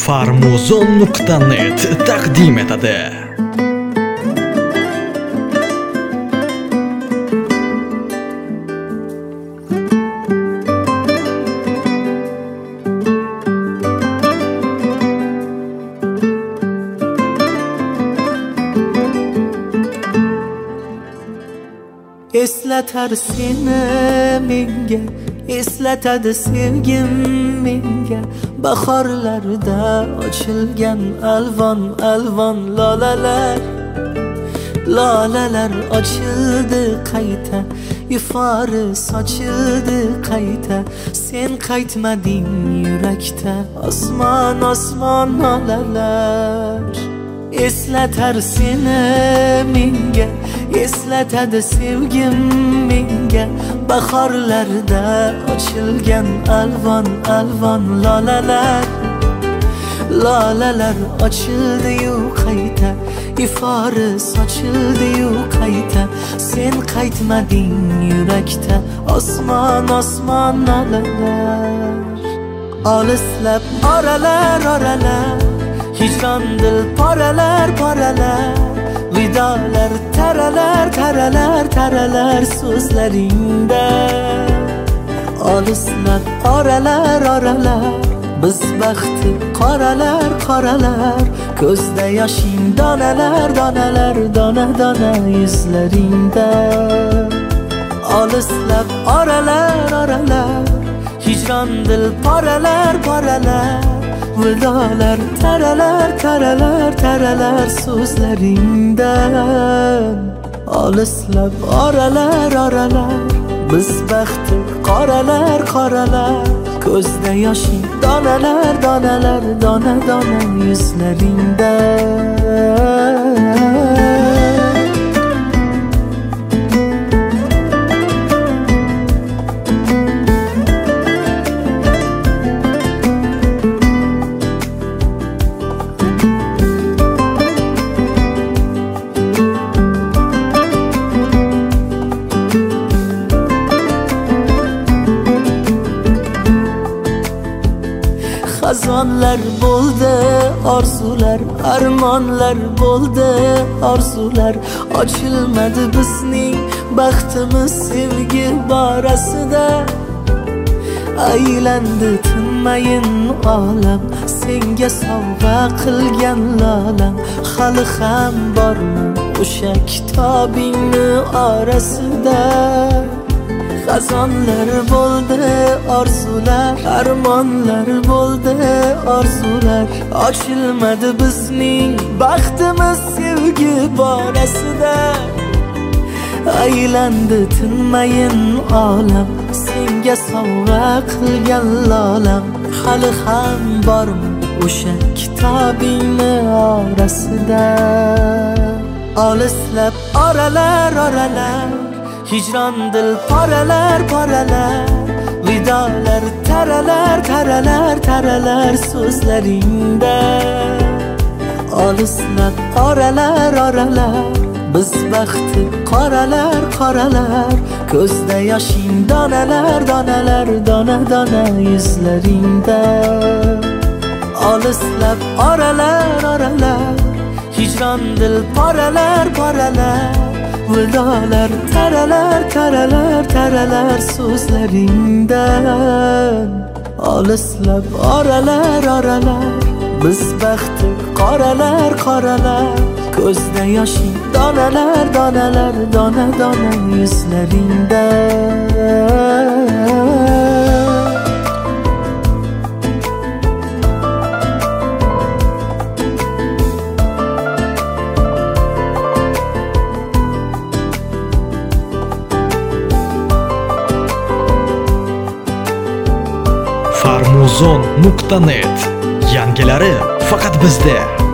Farmuzon.net taqdim etadi. Eslatar seni menga, eslatadi sevgim menga. Bahorlarda ochilgan alvon alvon lolalar, lolalar ochildi qayta, ifori sochildi qayta. Sen qaytmading yurakda, osmon osmon lolalar. Eslatar seni menga, eslatadi sevgim menga. Bahorlarda ochilgan alvon alvon lolalar, lolalar ochildi-yu qayta, ifori sochildi-yu qayta. Sen qaytmading yurakda, osmon osmon lolalar. Olislab oralar oralar, hijron dil poralar poralar. Vidolar taralar taralar taralar so'zlaringda. Olislab oralar oralar, biz baxti qoralar qoralar. Ko'zda yoshing donalar donalar, dona dona yuzlaringda. Olislab oralar oralar, hijron dil poralar poralar. Vidolar taralar taralar taralar so'zlaringdan. Olislab oralar oralar, biz baxti qoralar qoralar. Ko'zda yoshing donalar donalar, dona dona yuzlaringdan. Xazonlar bo'ldi orzular, armonlar bo'ldi orzular. Ochilmadi bizning baxtimiz sevgi borasida. Aylandi tinmayin olam, senga sovg'a qilgan lolam. Hali ham bormi o'sha kitobingni orasida? Xazonlar bo'ldi orzular, armonlar bo'ldi orzular. Ochilmadi bizning baxtimiz sevgi borasida. Aylandi tinmayin olam, senga sovg'a qilgan lolam. Hali ham bormi o'sha kitobingni orasida? Olislab oralar oralar, hijron dil poralar poralar. Vidolar taralar taralar taralar so'zlaringda. Olislab oralar oralar, biz baxti qoralar qoralar. Ko'zda yoshing donalar donalar, dona dona yuzlaringda. Olislab oralar oralar, hijron dil poralar poralar. Vidolar taralar taralar taralar so'zlaringdan. Olislab oralar oralar, biz baxti qoralar qoralar. Ko'zda yoshing donalar donalar, dona dona yuzlaringdan. Farmuzon.net, yangilari faqat bizda.